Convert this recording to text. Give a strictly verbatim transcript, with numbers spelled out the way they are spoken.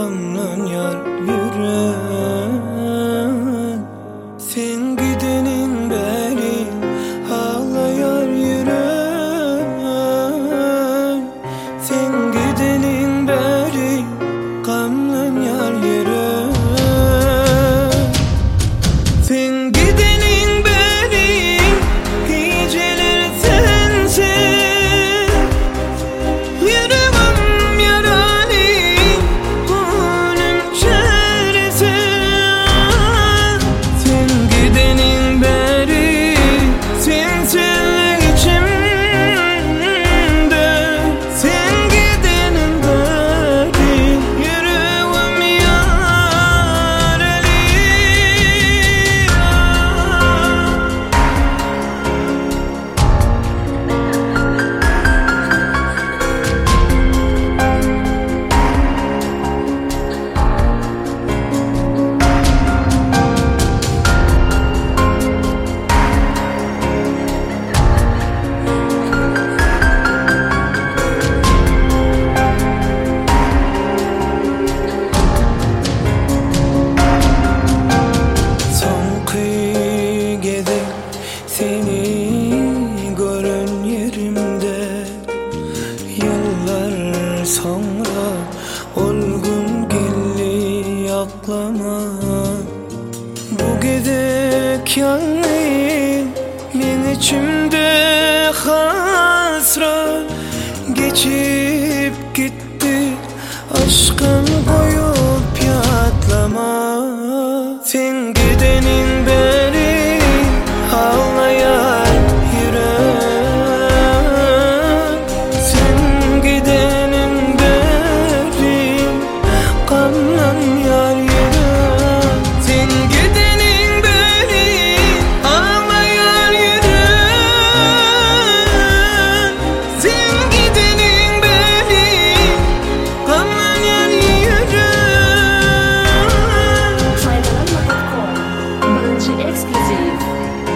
gamlan yar yürek. Sen gidenin beri ağlayar yürek. Sen gidenin beri gamlan yar yürek. Sen gidenin beri geceler sensiz. Yüreğim yaralı, gönlüm çaresiz. Sen gidenin beri sensinle içimde. Sen gidenin beri yüreğim yaralı. Seni görün yerimde, yıllar sonra olgun geldi aklıma. Bu gidek yalnız men içimde hasret geçip gitti, aşkın koyup yatlama. Sen gidenin beri ağlayar yürek. Sen gidenin beri gamlan yar yürek. Sen gidenin beri ağlayar yürek. Sen gidenin beri gamlan yar yürek. Faydalanma nokta com Bence Exclusive.